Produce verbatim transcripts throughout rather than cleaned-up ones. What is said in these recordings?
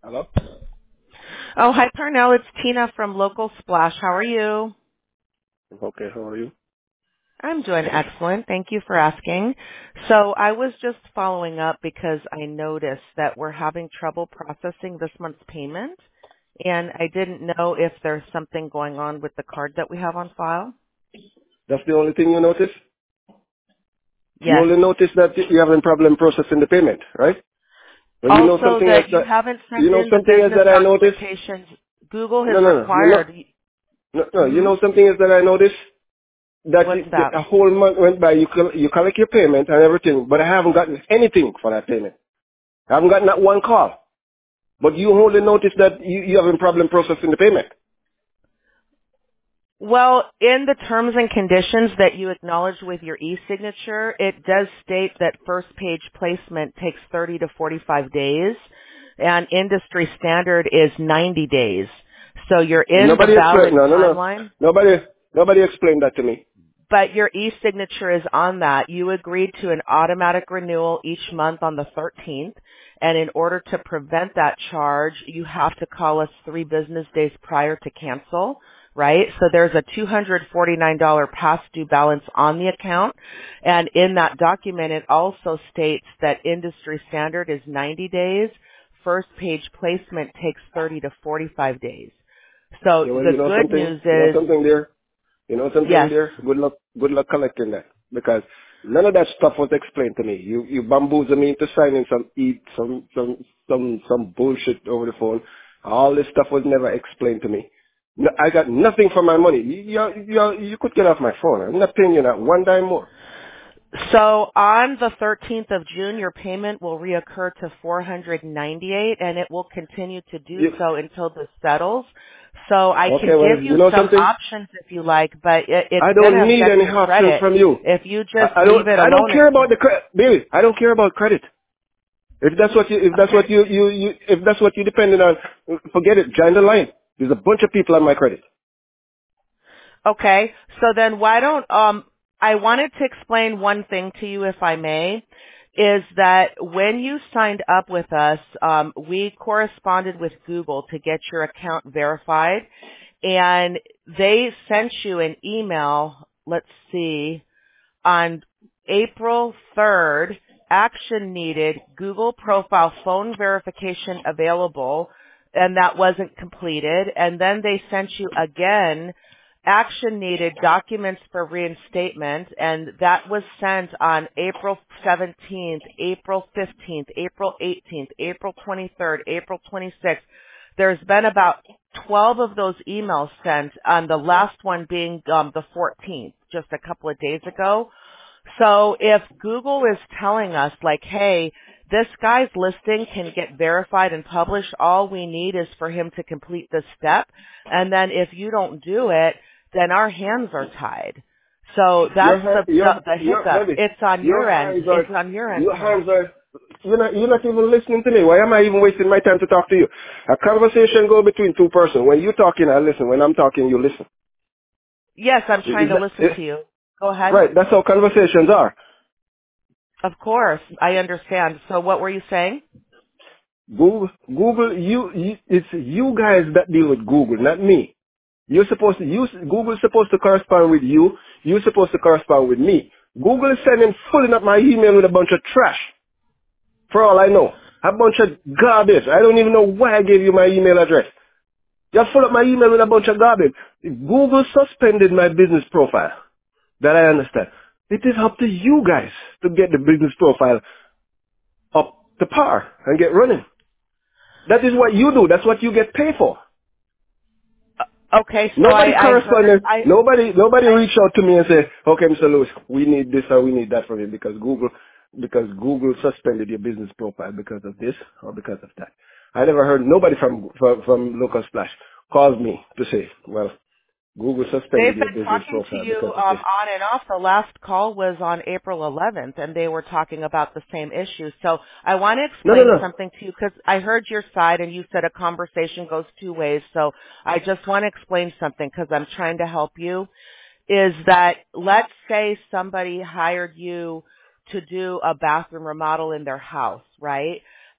Hello? Oh, hi, Parnell. It's Tina from Local Splash. How are you? Okay, how are you? I'm doing excellent. Thank you for asking. So I was just following up because I noticed that we're having trouble processing this month's payment, and I didn't know if there's something going on with the card that we have on file. That's the only thing you notice? You Yes. only notice that you having problem processing the payment, right? But you know Also, something else that you that, haven't you sent know in the something else business that I noticed? documentations. Google has No, no, no, you know, required. no, no, you Hmm. know something else that I noticed? That What's it- that? a whole month went by, you, col- you collect your payment and everything, but I haven't gotten anything for that payment. I haven't gotten that one call. But you only notice that you, you having problem processing the payment. Well, in the terms and conditions that you acknowledge with your e-signature, it does state that first page placement takes thirty to forty-five days, and industry standard is ninety days. So you're in the Nobody explained, valid no, no, no. timeline, Nobody, nobody explained that to me. but your e-signature is on that. You agreed to an automatic renewal each month on the thirteenth, and in order to prevent that charge, you have to call us three business days prior to cancel, right? So there's a two hundred forty-nine dollars past due balance on the account, and in that document it also states that industry standard is ninety days. First page placement takes thirty to forty-five days. So Yeah, well, the you know good something? news You know is, something there? You know something yes. there? Good luck, good luck collecting that. Because none of that stuff was explained to me. You, you bamboozled me into signing some eat, some, some, some, some bullshit over the phone. All this stuff was never explained to me. No, I got nothing for my money. You, you, you, you could get off my phone. I'm not paying you that one dime more. So on the thirteenth of June, your payment will reoccur to four hundred ninety-eight, and it will continue to do You, so until this settles. So I okay, can well, give you you know some something? options if you like, but it, it's I going don't to need affect any your options credit from you. if you I, just I leave don't, it I don't alone. care Until, about the credit, baby. I don't care about credit. If that's what you, if that's okay. what you, you, you, if that's what you depending on, forget it. Join the line. There's a bunch of people on my credit. Okay. So then why don't, um, I wanted to explain one thing to you, if I may, is that when you signed up with us, um, we corresponded with Google to get your account verified, and they sent you an email, let's see, on April third, action needed, Google profile phone verification available, and that wasn't completed. And then they sent you again, action needed, documents for reinstatement, and that was sent on April seventeenth, April fifteenth, April eighteenth, April twenty-third, April twenty-sixth. There's been about twelve of those emails sent, on the last one being um, the fourteenth, just a couple of days ago. So if Google is telling us like, hey, this guy's listing can get verified and published, all we need is for him to complete this step. And then if you don't do it, then our hands are tied. So Your, that's ha- the, your, the, the your, hiccup. baby, It's on your your end. hands It's are, on your end, your Parnell. hands are, you're not, you're not even listening to me. Why am I even wasting my time to talk to you? A conversation go between two persons. When you're talking, I listen. When I'm talking, you listen. Yes, I'm Is trying to that, listen eh, to you. Go ahead. right, that's how conversations are. Of course. I understand. So what were you saying? Google, Google, you, you, it's you guys that deal with Google, not me. You're supposed to use, Google's supposed to correspond with you. You're supposed to correspond with me. Google is sending, filling up my email with a bunch of trash. For all I know. A bunch of garbage. I don't even know why I gave you my email address. You full up my email with a bunch of garbage. Google suspended my business profile. That I understand. It is up to you guys to get the business profile up to par and get running. That is what you do. That's what you get paid for. Okay, so Nobody I, I heard, corresponded. I, Nobody, nobody I, reached out to me and said, "Okay, Mister Lewis, we need this or we need that from you because Google, because Google suspended your business profile because of this or because of that." I never heard nobody from from, from Local Splash calls me to say, "Well, Google suspended they've your been business talking to profile you because of um, this." on and off. The last call was on April eleventh, and they were talking about the same issue. So I want to No, no, explain no. something to you because I heard your side, and you said a conversation goes two ways. So I just want to explain something because I'm trying to help you. Is that let's say somebody hired you to do a bathroom remodel in their house, right?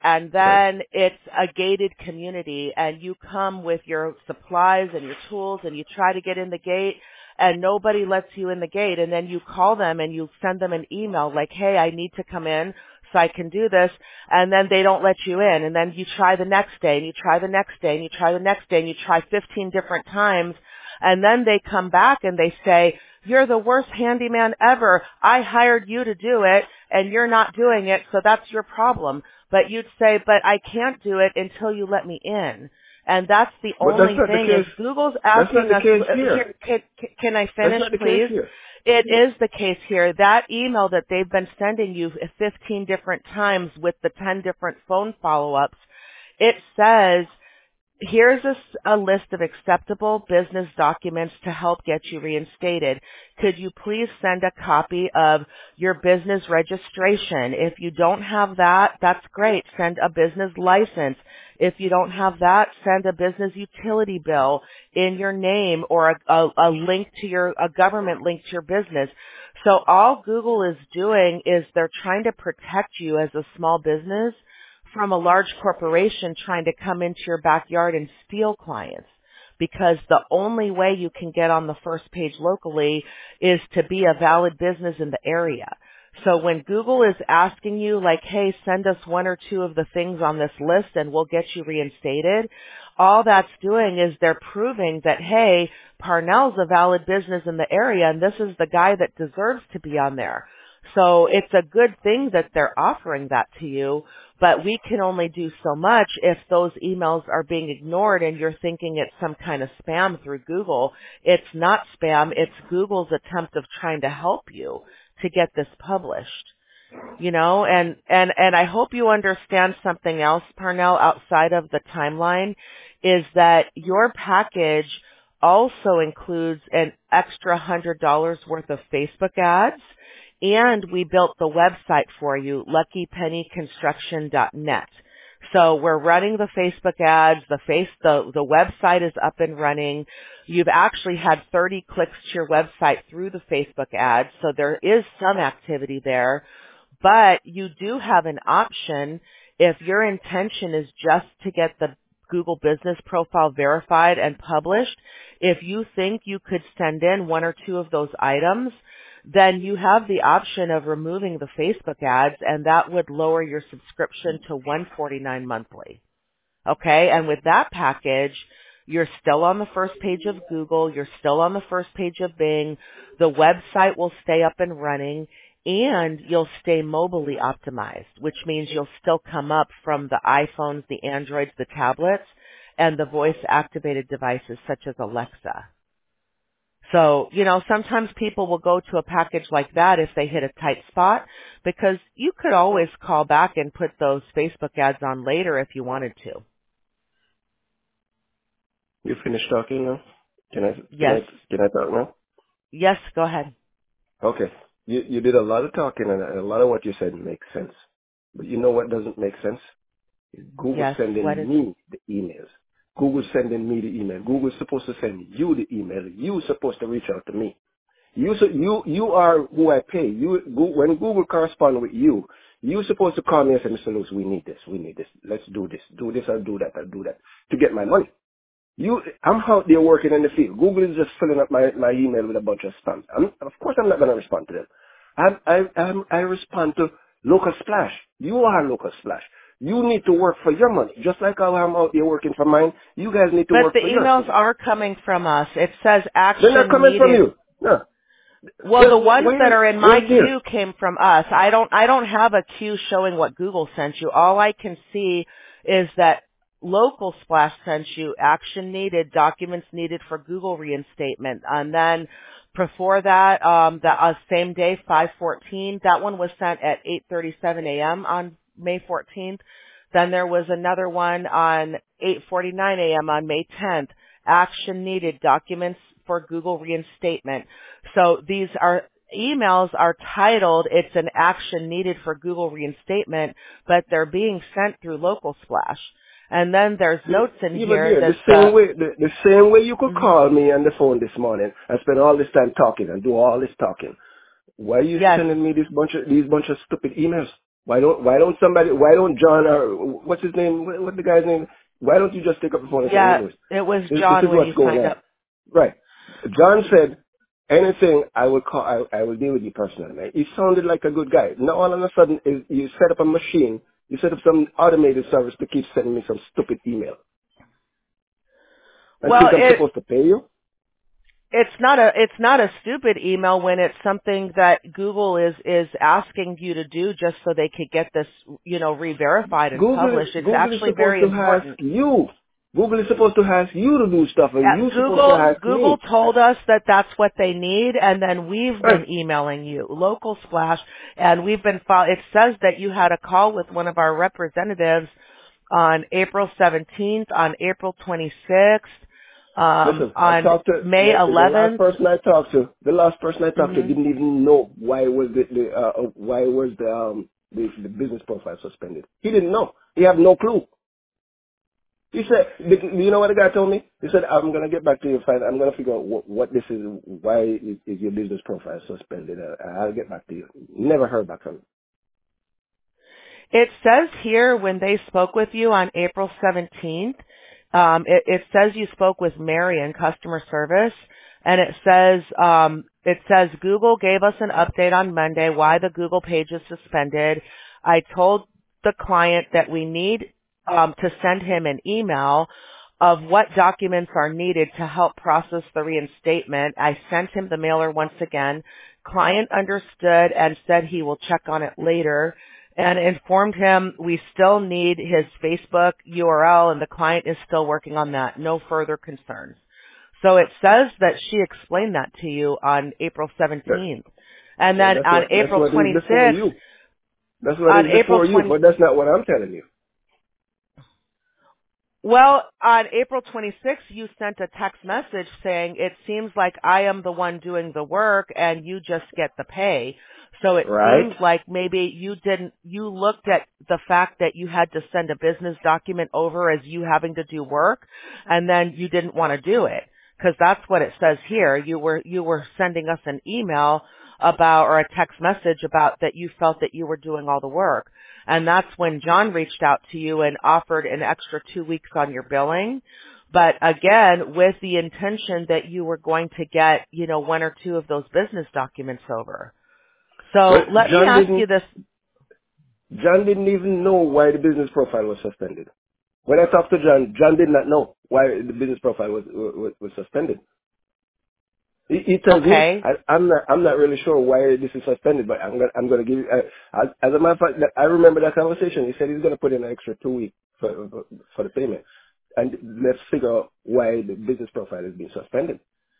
and Right. then it's a gated community, and you come with your supplies and your tools, and you try to get in the gate, and nobody lets you in the gate, and then you call them and you send them an email like, hey, I need to come in so I can do this, and then they don't let you in, and then you try the next day, and you try the next day, and you try the next day, and you try fifteen different times, and then they come back and they say, you're the worst handyman ever. I hired you to do it, and you're not doing it, so that's your problem. But you'd say, but I can't do it until you let me in. And that's the But that's only not the thing is case. Google's That's not asking the us, case here. here, can, can I That's finish, not the case please? here. It is the case here. That email that they've been sending you fifteen different times with the ten different phone follow-ups, it says, here's a, s- a list of acceptable business documents to help get you reinstated. Could you please send a copy of your business registration? If you don't have that, that's great. Send a business license. If you don't have that, send a business utility bill in your name or a, a, a link to your, a government link to your business. So all Google is doing is they're trying to protect you as a small business from a large corporation trying to come into your backyard and steal clients, because the only way you can get on the first page locally is to be a valid business in the area. So when Google is asking you like, hey, send us one or two of the things on this list and we'll get you reinstated, all that's doing is they're proving that, hey, Parnell's a valid business in the area and this is the guy that deserves to be on there. So it's a good thing that they're offering that to you, but we can only do so much if those emails are being ignored and you're thinking it's some kind of spam through Google. It's not spam. It's Google's attempt of trying to help you to get this published. You know, and, and, and I hope you understand something else, Parnell, outside of the timeline, is that your package also includes an extra one hundred dollars worth of Facebook ads. And we built the website for you, lucky penny construction dot net. So we're running the Facebook ads. The face, the, the website is up and running. You've actually had thirty clicks to your website through the Facebook ads. So there is some activity there, but you do have an option if your intention is just to get the Google business profile verified and published. If you think you could send in one or two of those items, then you have the option of removing the Facebook ads, and that would lower your subscription to one hundred forty-nine dollars monthly. Okay, and with that package, you're still on the first page of Google, you're still on the first page of Bing, the website will stay up and running, and you'll stay mobilely optimized, which means you'll still come up from the iPhones, the Androids, the tablets, and the voice-activated devices such as Alexa. So, you know, sometimes people will go to a package like that if they hit a tight spot, because you could always call back and put those Facebook ads on later if you wanted to. You finished talking now? Can I can I Yes. can I talk now? Yes, go ahead. Okay. You you did a lot of talking and a lot of what you said makes sense. But you know what doesn't make sense? Google Yes, what sending is, me the emails. Google sending me the email. Google's supposed to send you the email. You're supposed to reach out to me. You so you you are who I pay. You Goo- when Google correspond with you, you're supposed to call me and say, Mister Lewis, we need this, we need this. Let's do this, do this, I'll do that, I'll do that to get my money. You, I'm out there working in the field. Google is just filling up my, my email with a bunch of spam. I'm, of course, I'm not going to respond to them. I'm, I, I'm, I respond to Local Splash. You are Local Splash. You need to work for your money. Just like how I'm out there working for mine, you guys need to but work the for yours. emails are coming from us. It says They're not action coming from needed. you. No. Well, the Well, ones that where, are in my where there? queue came from us. I don't, I don't have a queue showing what Google sent you. All I can see is that Local Splash sent you action needed, documents needed for Google reinstatement. And then before that, um, the uh, same day, five fourteen, that one was sent at eight thirty-seven a.m. on May fourteenth. Then there was another one on eight forty-nine a.m. on May tenth. Action needed, documents for Google reinstatement. So these are emails are titled, it's an action needed for Google reinstatement, but they're being sent through Local Splash. And then there's notes in Even here there, the that same the, way, the, the same way you could mhm. call me on the phone this morning and spend all this time talking and do all this talking. Why are you Yes, sending me this bunch of these bunch of stupid emails? Why don't Why don't somebody? Why don't John or what's his name? What, what's the guy's name? Why don't you just pick up the phone and say, "Hey, Yeah, Louis, it was this, this John is when what's you going signed on." up. Right. John said, "Anything I will call. I, I will deal with you personally." Man. He sounded like a good guy. Now all of a sudden, is you set up a machine. You set up some automated service to keep sending me some stupid email and Well, think I'm it supposed to pay you. it's not a it's not a stupid email when it's something that Google is is asking you to do just so they could get this, you know, re-verified and Google published. It's Google is actually supposed very to ask important. you. Google is supposed to ask you to do stuff, and Yeah, you're supposed to Google ask Google me. told us that that's what they need, and then we've been Right. emailing you, Local Splash, and we've been. Fo- it says that you had a call with one of our representatives on April seventeenth, on April twenty-sixth, um, Listen, I on talked to May the, the last eleventh. person I talked to. The last person I talked to Mm-hmm. didn't even know why was the, the uh, uh, why was the um the, the business profile suspended. He didn't know. He had no clue. He said, the, "You know what the guy told me?" He said, "I'm gonna get back to you. Find, I'm gonna figure out what, what this is. Why is, is your business profile suspended? Uh, I'll get back to you." Never heard back from him. It says here when they spoke with you on April seventeenth, um, it, it says you spoke with Mary in customer service, and it says um, it says Google gave us an update on Monday why the Google page is suspended. I told the client that we need um, to send him an email of what documents are needed to help process the reinstatement. I sent him the mailer once again. Client understood and said he will check on it later, and informed him we still need his Facebook U R L and the client is still working on that. No further concerns. So it says that she explained that to you on April That, seventeenth. And well, then that's on what that's April what is before twenty-sixth, you. That's what on is April before you. twenty-sixth, But that's not what I'm telling you. well, on April twenty-sixth, you sent a text message saying, it seems like I am the one doing the work and you just get the pay. So it Right? seems like maybe you didn't, you looked at the fact that you had to send a business document over as you having to do work, and then you didn't want to do it. Because that's what it says here. You were, you were sending us an email about, or a text message about that you felt that you were doing all the work. And that's when John reached out to you and offered an extra two weeks on your billing. But again, with the intention that you were going to get, you know, one or two of those business documents over. Well, So let me John ask you didn't. this. John didn't even know why the business profile was suspended. When I talked to John, John did not know why the business profile was was, was suspended. He, he tells me, Okay. I, I'm not, I'm not really sure why this is suspended, but I'm gonna, I'm gonna give you. Uh, as, as a matter of fact, that- I remember that conversation. He said he's gonna put in an extra two weeks for, for for the payment, and let's figure out why the business profile is being suspended.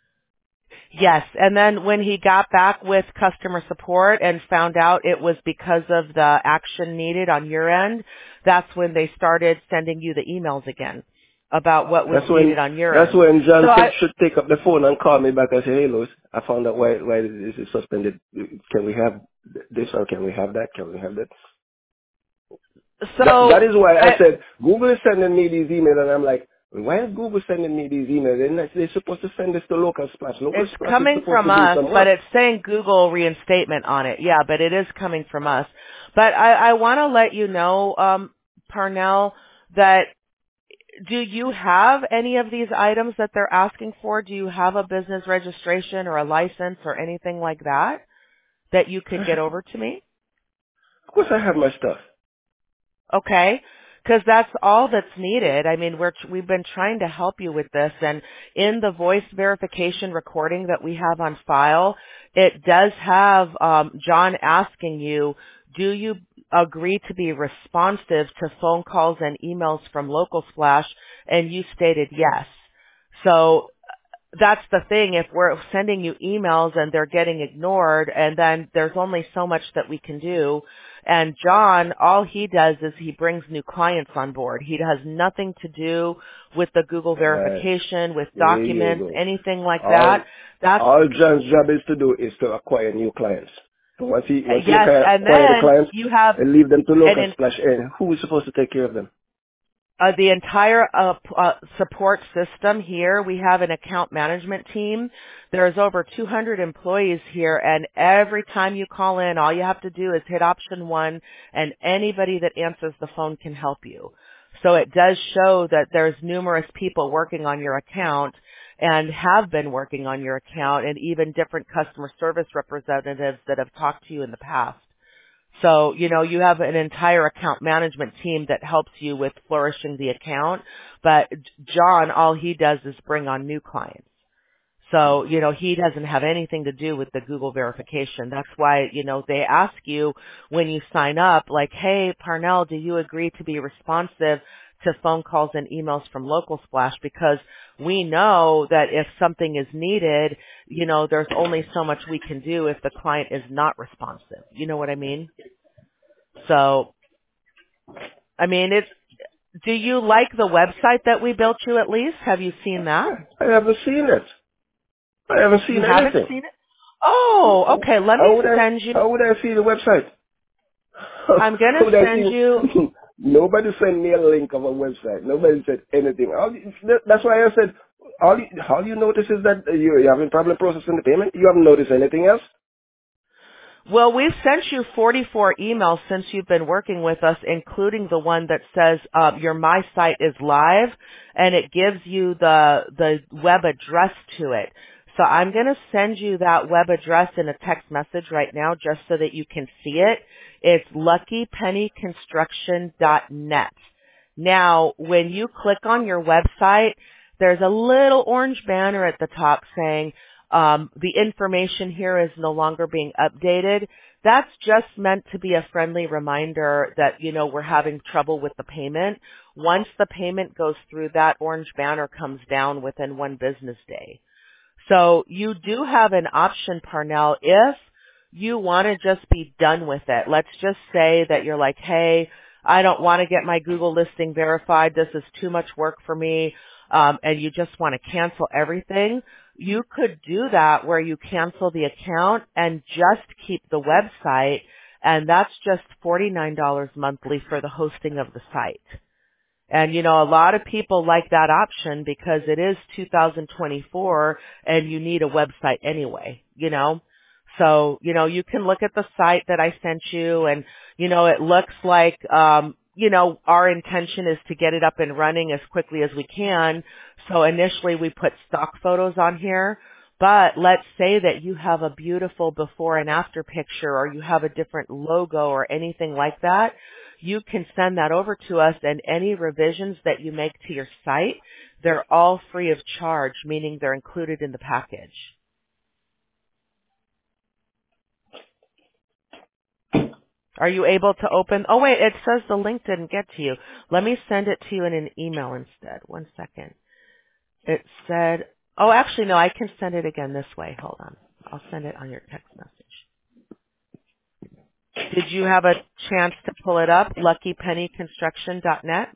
Yes. And then when he got back with customer support and found out it was because of the action needed on your end, that's when they started sending you the emails again about what was That's needed when, on your that's end. when John So said I, should take up the phone and call me back and say, "Hey, Louis, I found out why why this is suspended. Can we have this or can we have that? Can we have that?" That that so is why I I, said Google is sending me these emails, and I'm like, why is Google sending me these emails? They're, not, they're supposed to send this to Local Splash. Local it's Splash is coming supposed from to do us, some but work. it's saying Google reinstatement on it. Yeah, but it is coming from us. But I, I want to let you know, um, Parnell, that do you have any of these items that they're asking for? Do you have a business registration or a license or anything like that that you could get over to me? Of course, I have my stuff. Okay. Because that's all that's needed. I mean, we're, we've been trying to help you with this, and in the voice verification recording that we have on file, it does have um, John asking you, do you agree to be responsive to phone calls and emails from Local Splash? And you stated yes. So that's the thing. If we're sending you emails and they're getting ignored, and then there's only so much that we can do. And John, all he does is he brings new clients on board. He has nothing to do with the Google Right. verification, with There you documents, go. anything like All that. That's, all John's job is to do is to acquire new clients. So once he once he yes, acquire, and acquire the then clients you have and leave them to an Local in, Splash, and who is supposed to take care of them? Uh, the entire uh, p- uh, support system here, we have an account management team. There's over two hundred employees here, and every time you call in, all you have to do is hit option one, and anybody that answers the phone can help you. So it does show that there's numerous people working on your account and have been working on your account, and even different customer service representatives that have talked to you in the past. So, you know, you have an entire account management team that helps you with flourishing the account, but John, all he does is bring on new clients. So, you know, he doesn't have anything to do with the Google verification. That's why, you know, they ask you when you sign up, like, hey, Parnell, do you agree to be responsive to phone calls and emails from Local Splash? Because we know that if something is needed, you know, there's only so much we can do if the client is not responsive. You know what I mean? So, I mean, it's, do you like the website that we built you at least? Have you seen that? I haven't seen it. I haven't You seen haven't anything. seen it? Oh, okay. Let me How would I, send you. how would I see the website? I'm going How to would I send you. see? Nobody sent me a link of a website. Nobody said anything. All you, that's why I said, all you, all you notice is that you're having problem processing the payment. You haven't noticed anything else? Well, we've sent you forty-four emails since you've been working with us, including the one that says uh, your My Site is live, and it gives you the the web address to it. So I'm going to send you that web address in a text message right now just so that you can see it. It's lucky penny construction dot net. Now, when you click on your website, there's a little orange banner at the top saying, um, the information here is no longer being updated. That's just meant to be a friendly reminder that, you know, we're having trouble with the payment. Once the payment goes through, that orange banner comes down within one business day. So you do have an option, Parnell, if you want to just be done with it. Let's just say that you're like, hey, I don't want to get my Google listing verified. This is too much work for me. Um, and you just want to cancel everything. You could do that where you cancel the account and just keep the website. And that's just forty-nine dollars monthly for the hosting of the site. And, you know, a lot of people like that option because it is two thousand twenty-four and you need a website anyway, you know. So, you know, you can look at the site that I sent you and, you know, it looks like, um, you know, our intention is to get it up and running as quickly as we can. So initially we put stock photos on here. But let's say that you have a beautiful before and after picture or you have a different logo or anything like that. You can send that over to us, and any revisions that you make to your site, they're all free of charge, meaning they're included in the package. Are you able to open? Oh, wait, it says the link didn't get to you. Let me send it to you in an email instead. One second. It said, oh, actually, no, I can send it again this way. Hold on. I'll send it on your text message. Did you have a chance to pull it up? lucky penny construction dot net?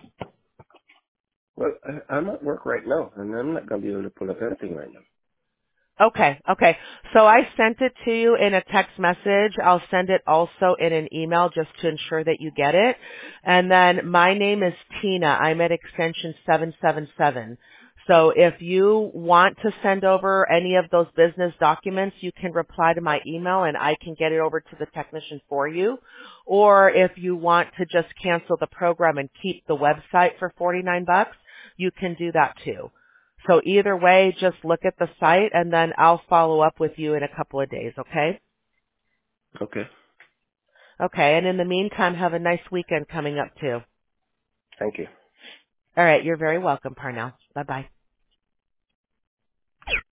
Well, I, I'm at work right now, and I'm not going to be able to pull up anything right now. Okay, okay. So I sent it to you in a text message. I'll send it also in an email just to ensure that you get it. And then my name is Tina. I'm at extension seven seven seven. So if you want to send over any of those business documents, you can reply to my email and I can get it over to the technician for you. Or if you want to just cancel the program and keep the website for forty-nine bucks, you can do that too. So either way, just look at the site and then I'll follow up with you in a couple of days, okay? Okay. Okay, and in the meantime, have a nice weekend coming up too. Thank you. All right, you're very welcome, Parnell. Bye-bye.